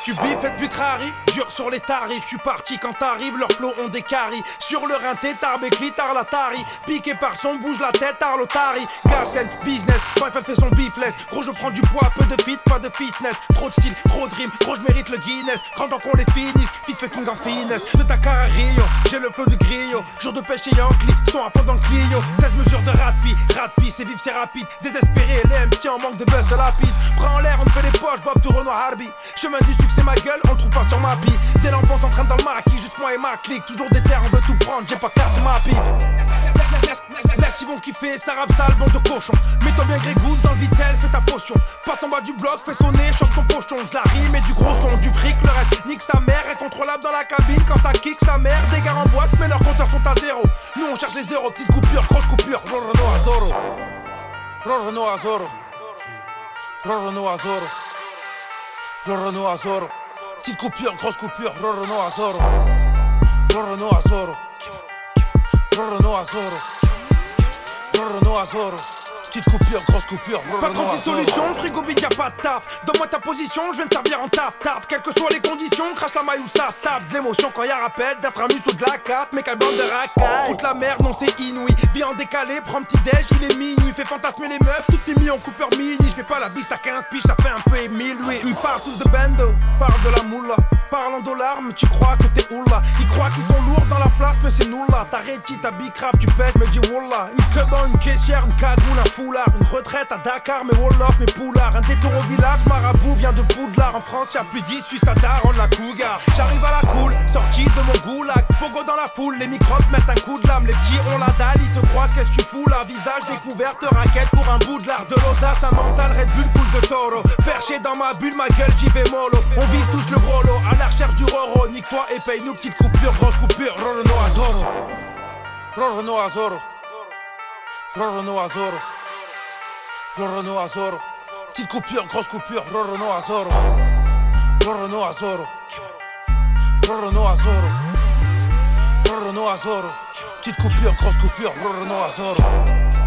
Tu biffes et puis crari, dur sur les tarifs. J'suis parti quand t'arrives, leurs flots ont des caries. Sur le rinté, Tarbécli, Tarlatari. Piqué par son, bouge la tête, Tarlotari. Garcen, business, bref elle fait son beefless. Gros je prends du poids, peu de fit, pas de fitness. Trop de style, trop de rimes, gros j'mérite le Guinness. Grand temps qu'on les finisse, fils fait Kong en finesse. De Dakar à Rio, j'ai le flow du griot. Jour de pêche et Yankee, sont à fond dans le Clio. 16 mesures de ratpi, c'est vif, c'est rapide. Désespéré, les MC en manque de buzz lapide. Prends en l'air, on fait les poches, Bob tout Renoir Harby. Chemin du succès, ma gueule, on le trouve pas sur ma bille. Dès l'enfance, en train dans le maquis, juste moi et ma clique. Toujours des terres, on veut tout prendre, j'ai pas cassé ma pipe. Laisse ils vont kiffer, ça rappe sale, bande de cochons. Mets-toi bien grégousse dans le vitel, fais ta potion. Passe en bas du bloc, fais sonner, chante ton pochon. De la rime et du gros son, du fric, le reste nique sa mère. Incontrôlable dans la cabine, quand ça kick sa mère. Des gars en boîte, mais leurs compteurs sont à zéro. Nous on cherche les zéros, petite coupure, grosse coupure. Renault à Zoro. Renault à Zoro. Renault à Zoro. Renault à Zoro. Petite coupure, grosse coupure. Renault à Zoro. Renault à Zoro. Renault à Zoro. Renault à Zoro. Petite coupure, grosse coupure. Pas 36 solutions, frigo vide, y'a pas de taf. Donne-moi ta position, je viens de servir en taf. Quelles que soient les conditions, crache la maille ou ça se tape. De l'émotion quand y'a rappel, d'inframus ou de la caf. Mais quelle bande de racailles. Toute la merde, non c'est inouï. Vie en décalé, prends petit déj, il est minuit. Fais fantasmer les meufs, toutes mimi en coupeur mini. J'fais pas la biste à 15 piges, ça fait un peu Émile, oui. Ils me parlent tous de bando, parle de la moula. Parle en dollars, mais tu crois que t'es oula. Ils croient qu'ils sont lourds dans la place, mais c'est nous là. Ta réti, ta bicrave, tu pèses, mais dis wallah. Une queue, une caissière, une cagoule, un foulard. Une retraite à Dakar, mais Wolof, mes poulards. Un détour au village, marabout vient de Poudlard. En France, y'a plus d'10, Suisse à Daron, la cougar. J'arrive à la cool, sorti de mon goulag. Pogo dans la foule, les microbes mettent un coup de lame. Les petits ont la dalle, ils te croisent, qu'est-ce que tu fous là? Visage découvert, te raquette pour un bout de l'art. De l'audace, un mental, Red Bull, coule de taureau. Perché dans ma bulle, ma gueule, j'y vais mollo. On vise tous le gros lot, à la recherche du roro. Nique-toi et paye-nous, petite coupure, grosse coupure. Renault à Zoro. Renault à Zoro. Renault à Zoro. Renault à Zoro. Petite coupure, grosse coupure. Renault à Zoro. Renault à Zoro. Renault à Zoro. Renault à Zoro. Petite coupure, grosse coupure. Renault à Zoro.